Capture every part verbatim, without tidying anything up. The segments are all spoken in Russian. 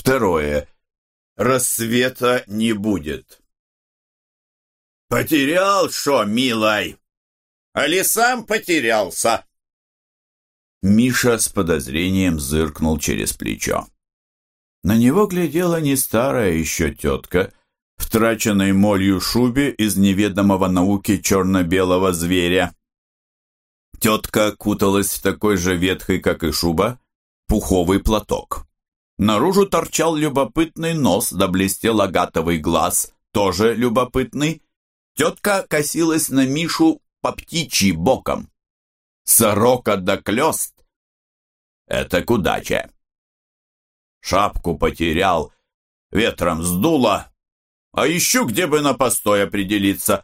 Второе. Рассвета не будет. Потерял, шо, милой? Али сам потерялся? Миша с подозрением зыркнул через плечо. На него глядела не старая еще тетка в траченной молью шубе из неведомого науки черно-белого зверя. Тетка куталась в такой же ветхий, как и шуба, пуховый платок. Наружу торчал любопытный нос, да блестел агатовый глаз, тоже любопытный. Тетка косилась на Мишу по птичьи боком. Сорока да клёст — это к удаче. Шапку потерял, ветром сдуло, а ищу, где бы на постой определиться.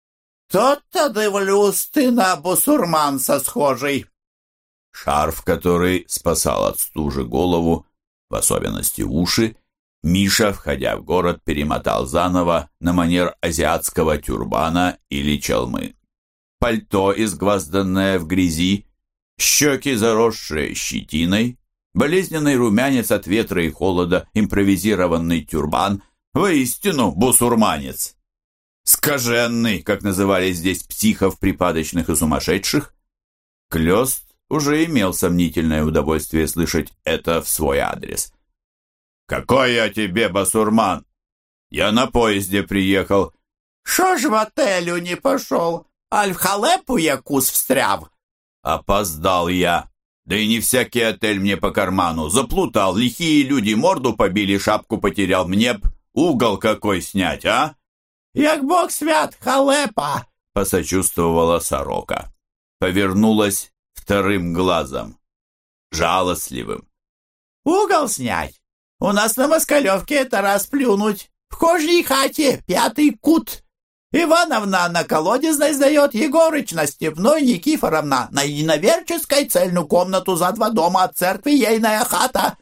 Тот-то дивлюсь, ты на бусурманца схожий. Шарф, который спасал от стужи голову, в особенности уши, Миша, входя в город, перемотал заново на манер азиатского тюрбана или чалмы. Пальто, изгвозданное в грязи, щеки, заросшие щетиной, болезненный румянец от ветра и холода, импровизированный тюрбан, воистину бусурманец. Скаженный, как называли здесь психов, припадочных и сумасшедших. Клёст уже имел сомнительное удовольствие слышать это в свой адрес. «Какой я тебе басурман? Я на поезде приехал». «Шо ж в отелю не пошел? Аль в халепу якус встряв?» «Опоздал я. Да и не всякий отель мне по карману. Заплутал, лихие люди морду побили, шапку потерял. Мне б угол какой снять, а?» «Як бог свят, халепа!» — посочувствовала сорока. Повернулась вторым глазом, жалостливым. «Угол снять? У нас на Москалевке это раз плюнуть. В кожней хате пятый кут. Ивановна на колодезной сдает, Егорыч на Степной, Никифоровна на Единоверческой цельную комнату за два дома от церкви ейная хата».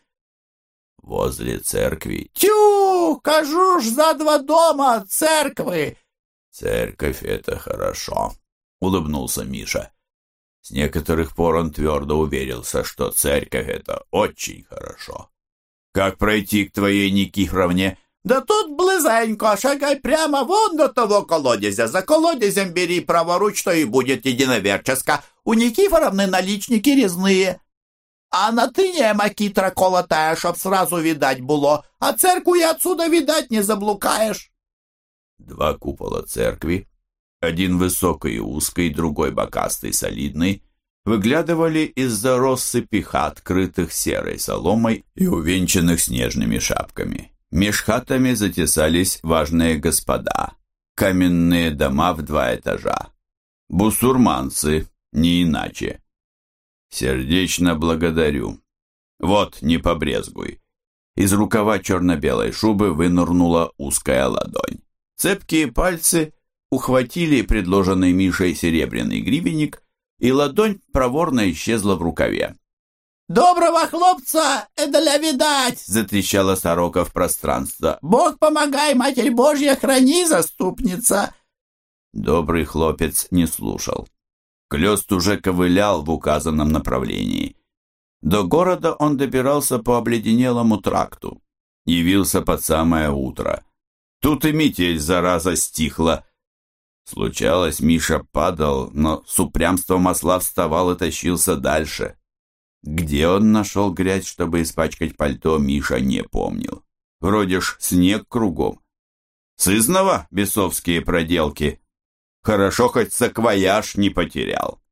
«Возле церкви?» «Тю, кажу ж, за два дома от церкви». «Церковь — это хорошо», — улыбнулся Миша. С некоторых пор он твердо уверился, что церковь — это очень хорошо. «Как пройти к твоей Никифоровне?» «Да тут близенько, шагай прямо вон до того колодезя. За колодезем бери праворуч, что и будет единоверческа. У Никифоровны наличники резные. А на тыне макитра колотая, чтоб сразу видать было. А церкву и отсюда видать не заблукаешь». Два купола церкви, один высокий и узкий, другой бокастый, солидный, выглядывали из-за россыпи хат, крытых серой соломой и увенчанных снежными шапками. Меж хатами затесались важные господа, каменные дома в два этажа. Бусурманцы, не иначе. «Сердечно благодарю. Вот, не побрезгуй». Из рукава черно-белой шубы вынырнула узкая ладонь. Цепкие пальцы ухватили предложенный Мишей серебряный гривенник, и ладонь проворно исчезла в рукаве. «Доброго хлопца, эдаля видать!» — затрещала сорока в пространство. «Бог помогай, Матерь Божья, храни, заступница!» Добрый хлопец не слушал. Клёст уже ковылял в указанном направлении. До города он добирался по обледенелому тракту. Явился под самое утро. Тут и метель, зараза, стихла. Случалось, Миша падал, но с упрямством осла вставал и тащился дальше. Где он нашел грязь, чтобы испачкать пальто, Миша не помнил. Вроде ж снег кругом. Сызнова бесовские проделки. Хорошо, хоть саквояж не потерял.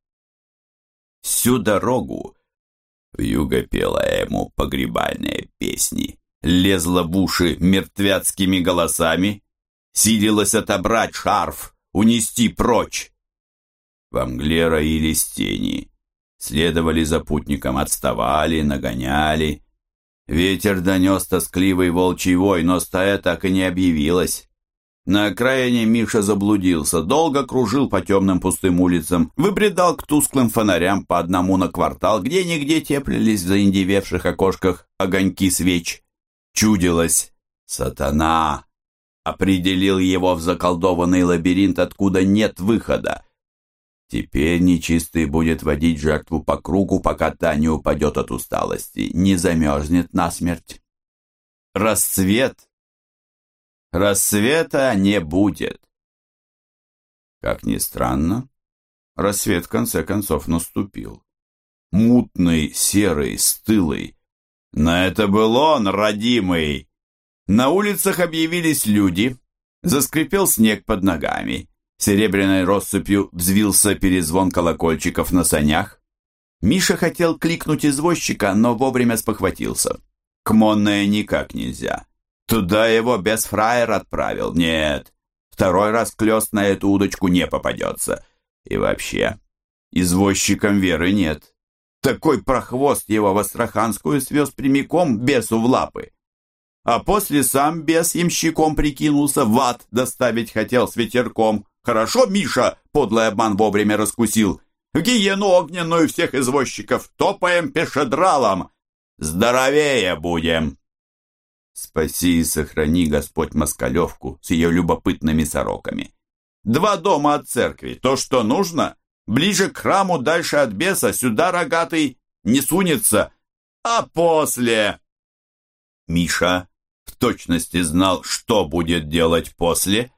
Всю дорогу вьюга пела ему погребальные песни, лезла в уши мертвяцкими голосами, силилась отобрать шарф, унести прочь. Во мгле роились тени, следовали за путником, отставали, нагоняли. Ветер донес тоскливый волчий вой, но стая так и не объявилась. На окраине Миша заблудился, долго кружил по темным пустым улицам, выбредал к тусклым фонарям по одному на квартал, где-нигде теплились в заиндевевших окошках огоньки свеч. Чудилось, сатана определил его в заколдованный лабиринт, откуда нет выхода. Теперь нечистый будет водить жертву по кругу, пока та не упадет от усталости, не замерзнет насмерть. Расцвет. Рассвета не будет. Как ни странно, рассвет в конце концов наступил. Мутный, серый, стылый. Но это был он, родимый. На улицах объявились люди. Заскрипел снег под ногами. Серебряной россыпью взвился перезвон колокольчиков на санях. Миша хотел кликнуть извозчика, но вовремя спохватился. К Монное никак нельзя. Туда его без фраера отправил. Нет, второй раз Клёст на эту удочку не попадется. И вообще, извозчикам веры нет. Такой прохвост его в Астраханскую свез прямиком бесу в лапы. А после сам бес ямщиком прикинулся, в ад доставить хотел с ветерком. Хорошо Миша подлый обман вовремя раскусил. В гиену огненную всех извозчиков топаем пешедралом. Здоровее будем. Спаси и сохрани, Господь, Москалевку с ее любопытными сороками. Два дома от церкви, то, что нужно. Ближе к храму, дальше от беса, сюда рогатый не сунется. А после... Миша в точности знал, что будет делать после.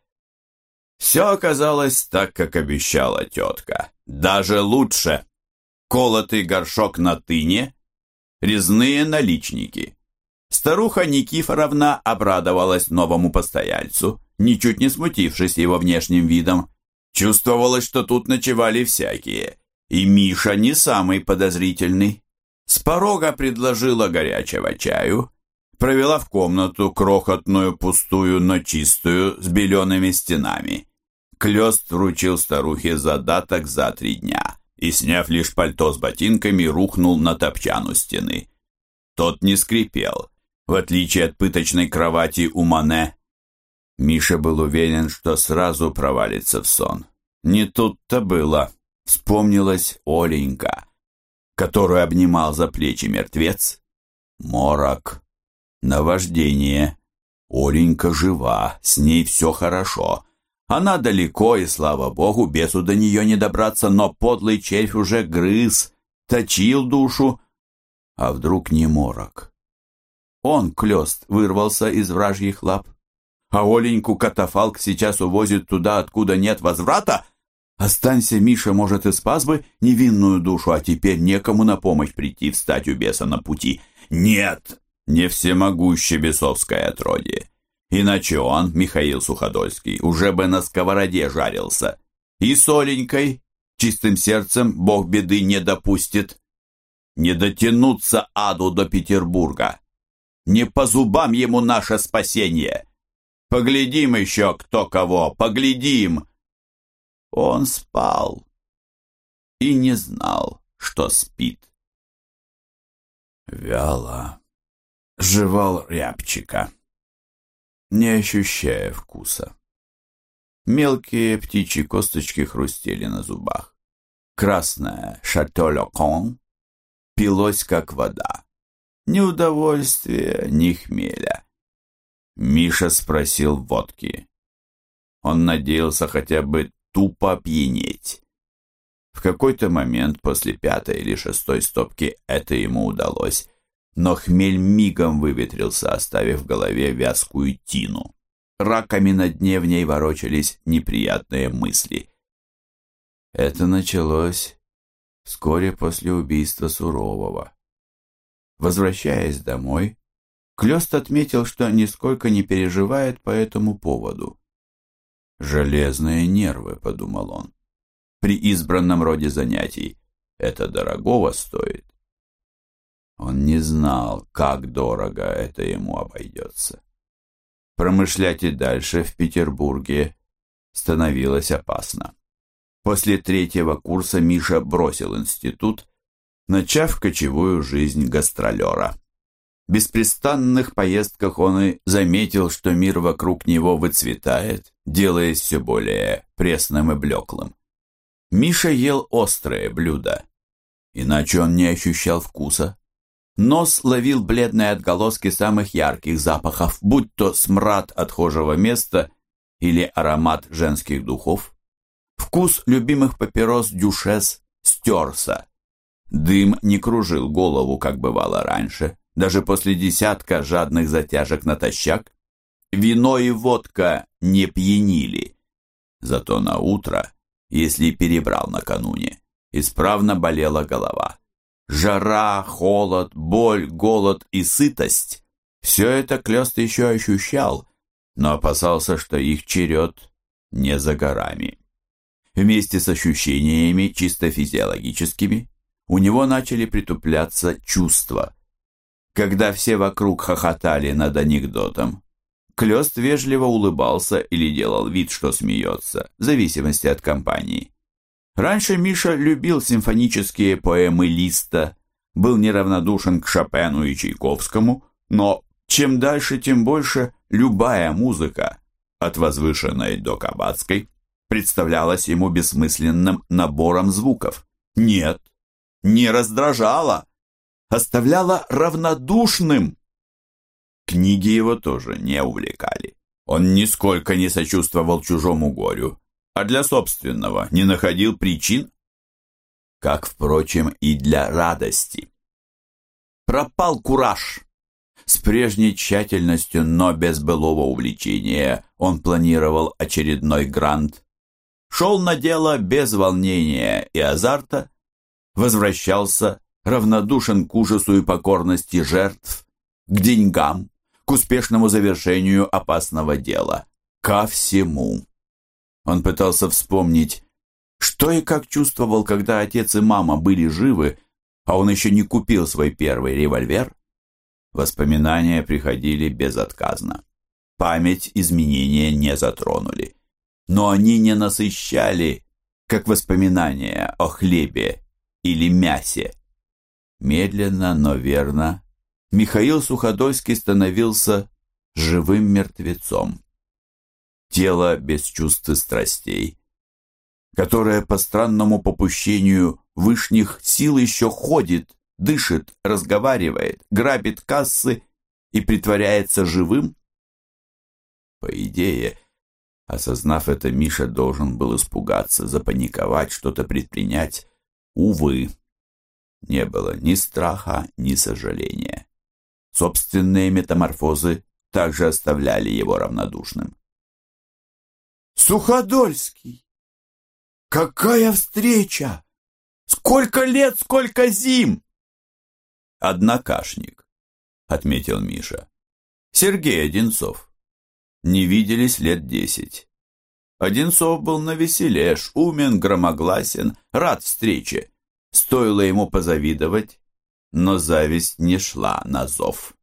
Все оказалось так, как обещала тетка. Даже лучше. Колотый горшок на тыне, резные наличники. Старуха Никифоровна обрадовалась новому постояльцу, ничуть не смутившись его внешним видом. Чувствовалось, что тут ночевали всякие, и Миша не самый подозрительный. С порога предложила горячего чаю, провела в комнату крохотную, пустую, но чистую, с белеными стенами. Клёст вручил старухе задаток за три дня и, сняв лишь пальто с ботинками, рухнул на топчан у стены. Тот не скрипел, в отличие от пыточной кровати у Мане. Миша был уверен, что сразу провалится в сон. Не тут-то было. Вспомнилась Оленька, которую обнимал за плечи мертвец. Морок. Наваждение. Оленька жива, с ней все хорошо. Она далеко, и, слава богу, бесу до нее не добраться, но подлый червь уже грыз, точил душу. А вдруг не морок? Он, Клёст, вырвался из вражьих лап. А Оленьку катафалк сейчас увозит туда, откуда нет возврата? Останься, Миша, может, и спас бы невинную душу, а теперь некому на помощь прийти, встать у беса на пути. Нет, не всемогущее бесовское отродье. Иначе он, Михаил Суходольский, уже бы на сковороде жарился. И с Оленькой, чистым сердцем, бог беды не допустит. Не дотянуться аду до Петербурга. Не по зубам ему наше спасение. Поглядим еще, кто кого, поглядим. Он спал и не знал, что спит. Вяло жевал рябчика, не ощущая вкуса. Мелкие птичьи косточки хрустели на зубах. Красное шато-ле-кон пилось, как вода. Ни удовольствия, ни хмеля. Миша спросил водки. Он надеялся хотя бы тупо опьянеть. В какой-то момент после пятой или шестой стопки это ему удалось, но хмель мигом выветрился, оставив в голове вязкую тину. Раками на дне в ней ворочались неприятные мысли. Это началось вскоре после убийства Сурового. Возвращаясь домой, Клёст отметил, что нисколько не переживает по этому поводу. «Железные нервы», — подумал он. «При избранном роде занятий это дорогого стоит». Он не знал, как дорого это ему обойдется. Промышлять и дальше в Петербурге становилось опасно. После третьего курса Миша бросил институт, начав кочевую жизнь гастролера. В беспрестанных поездках он и заметил, что мир вокруг него выцветает, делаясь все более пресным и блеклым. Миша ел острые блюда, иначе он не ощущал вкуса. Нос ловил бледные отголоски самых ярких запахов, будь то смрад отхожего места или аромат женских духов. Вкус любимых папирос дюшес стерся. Дым не кружил голову, как бывало раньше. даже после десятка жадных затяжек натощак. Вино и водка не пьянили. Зато на утро, если перебрал накануне, исправно болела голова. Жара, холод, боль, голод и сытость – все это Клёст еще ощущал, но опасался, что их черед не за горами. Вместе с ощущениями чисто физиологическими у него начали притупляться чувства. Когда все вокруг хохотали над анекдотом, Клёст вежливо улыбался или делал вид, что смеется, в зависимости от компании. Раньше Миша любил симфонические поэмы Листа, был неравнодушен к Шопену и Чайковскому, но чем дальше, тем больше любая музыка, от возвышенной до кабацкой, представлялась ему бессмысленным набором звуков. Нет, не раздражала, оставляла равнодушным. Книги его тоже не увлекали. Он нисколько не сочувствовал чужому горю, а для собственного не находил причин, как, впрочем, и для радости. Пропал кураж. С прежней тщательностью, но без былого увлечения, он планировал очередной грант. Шел на дело без волнения и азарта, возвращался равнодушен к ужасу и покорности жертв, к деньгам, к успешному завершению опасного дела, ко всему. Он пытался вспомнить, что и как чувствовал, когда отец и мама были живы, а он еще не купил свой первый револьвер. Воспоминания приходили безотказно. Память изменения не затронули. Но они не насыщали, как воспоминания о хлебе или мясе. Медленно, но верно, Михаил Суходольский становился живым мертвецом. Тело без чувств и страстей, которое по странному попущению вышних сил еще ходит, дышит, разговаривает, грабит кассы и притворяется живым? По идее, осознав это, Миша должен был испугаться, запаниковать, что-то предпринять. Увы, не было ни страха, ни сожаления. Собственные метаморфозы также оставляли его равнодушным. «Суходольский! Какая встреча! Сколько лет, сколько зим!» «Однокашник», — отметил Миша. «Сергей Одинцов. Не виделись лет десять. Одинцов был навеселе, умен, громогласен, рад встрече. Стоило ему позавидовать, но зависть не шла на зов».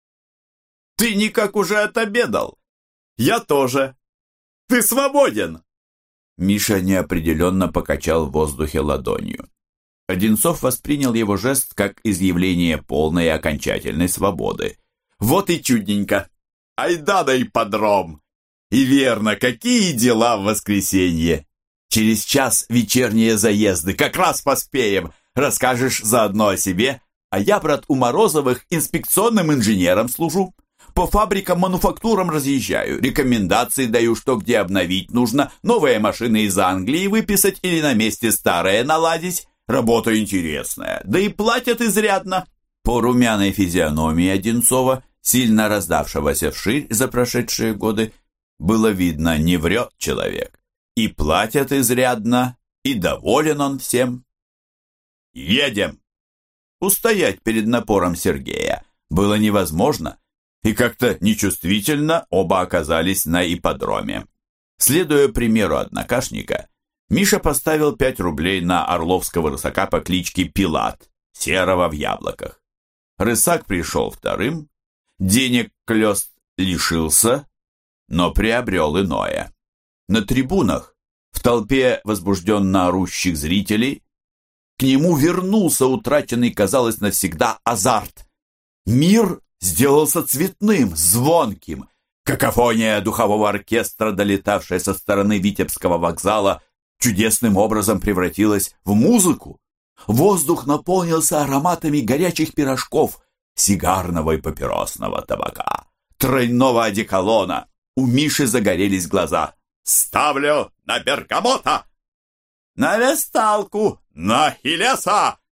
«Ты никак уже отобедал? Я тоже. Ты свободен!» Миша неопределенно покачал в воздухе ладонью. Одинцов воспринял его жест как изъявление полной и окончательной свободы. «Вот и чудненько! Айда на ипподром! И верно, какие дела в воскресенье! Через час вечерние заезды, как раз поспеем! Расскажешь заодно о себе, а я, брат, у Морозовых инспекционным инженером служу. По фабрикам, мануфактурам разъезжаю, рекомендации даю, что где обновить нужно, новые машины из Англии выписать или на месте старые наладить. Работа интересная, да и платят изрядно». По румяной физиономии Одинцова, сильно раздавшегося вширь за прошедшие годы, было видно, не врет человек. И платят изрядно, и доволен он всем. «Едем!» Устоять перед напором Сергея было невозможно, и как-то нечувствительно оба оказались на ипподроме. Следуя примеру однокашника, Миша поставил пять рублей на орловского рысака по кличке Пилат, серого в яблоках. Рысак пришел вторым, денег Клёст лишился, но приобрел иное. На трибунах, в толпе возбужденно орущих зрителей, к нему вернулся утраченный, казалось, навсегда азарт. Мир сделался цветным, звонким. Какофония духового оркестра, долетавшая со стороны Витебского вокзала, чудесным образом превратилась в музыку. Воздух наполнился ароматами горячих пирожков, сигарного и папиросного табака, тройного одеколона. У Миши загорелись глаза. «Ставлю на бергамота!» «На весталку!» «На Хилеса!»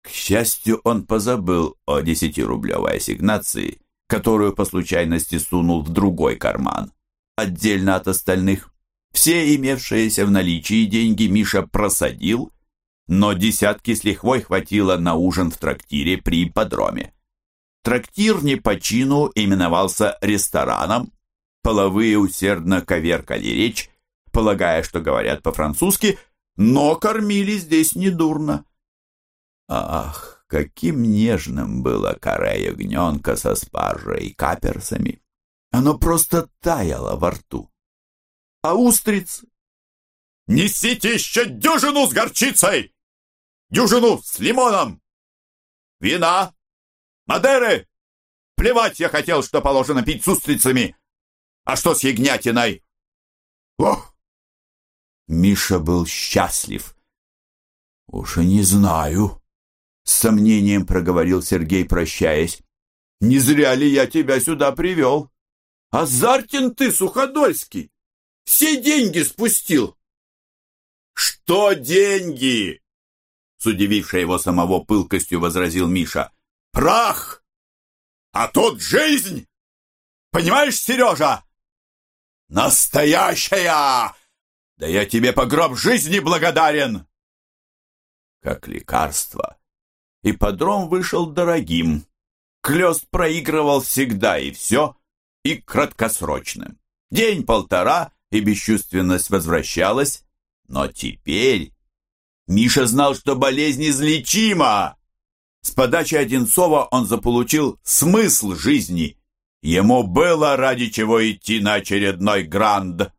К счастью, он позабыл о десятирублевой ассигнации, которую по случайности сунул в другой карман, отдельно от остальных. Все имевшиеся в наличии деньги Миша просадил, но десятки с лихвой хватило на ужин в трактире при ипподроме. Трактир не по чину именовался рестораном, половые усердно коверкали речь, полагая, что говорят по-французски, но кормили здесь недурно. Ах, каким нежным было каре ягненка со спаржей и каперсами! Оно просто таяло во рту. А устрицы? Несите еще дюжину с горчицей! Дюжину с лимоном! Вина! Мадеры! Плевать я хотел, что положено пить с устрицами! А что с ягнятиной? Ох! Миша был счастлив. «Уж и не знаю», — с сомнением проговорил Сергей, прощаясь. «Не зря ли я тебя сюда привел? Азартен ты, Суходольский! Все деньги спустил!» «Что деньги?» — с удивившей его самого пылкостью возразил Миша. «Прах! А тут жизнь! Понимаешь, Сережа? Настоящая! Да я тебе по гроб жизни благодарен!» Как лекарство. Ипподром вышел дорогим. Клёст проигрывал всегда и все, и краткосрочным. День-полтора, и бесчувственность возвращалась. Но теперь Миша знал, что болезнь излечима. С подачи Одинцова он заполучил смысл жизни. Ему было ради чего идти на очередной гранд.